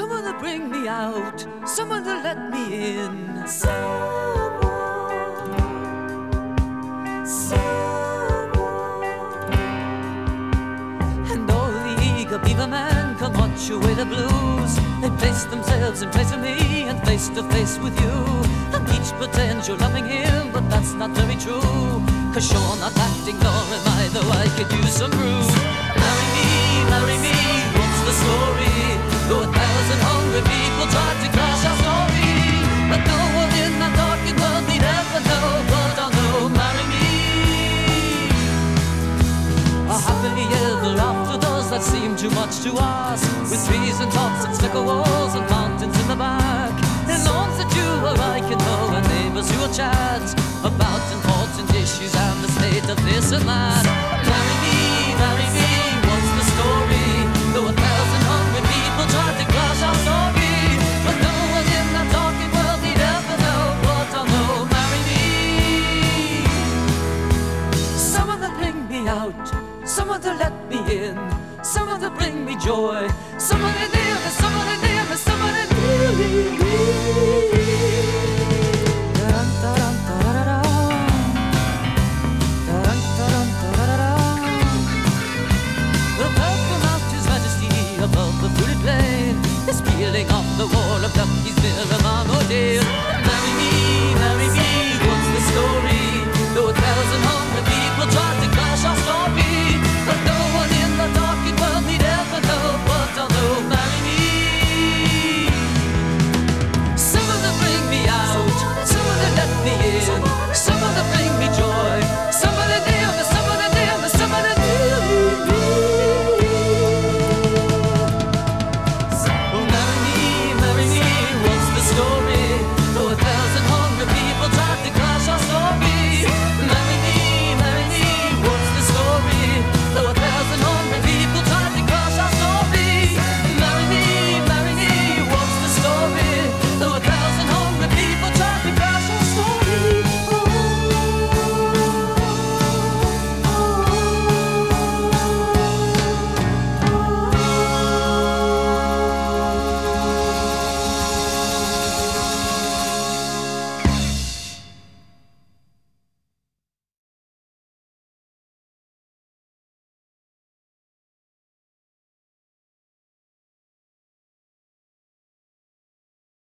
Someone to bring me out, someone to let me in. And all the eager beaver men come watch away the blues. They place themselves in place of me and face to face with you. And each pretends you're loving him, but that's not very true. 'Cause you're not acting, nor am I, though I could use some proof. Marry me, what's the story? Though 1,000 hungry people tried to crash our story, but no one in that darkened world need ever know. But I know, marry me. A happily ever after those that seem too much to ask, with trees and tops and slicker walls and mountains in the back, and lawns that you or I can know, and neighbors who will chat about important issues and the state of this and that. Marry me, what's the story? Though 1,000 hungry people tried to crash our story, but no one in that darkened world need ever know. But I know, marry me. Someone to bring me out, someone to let me in, someone to bring me joy.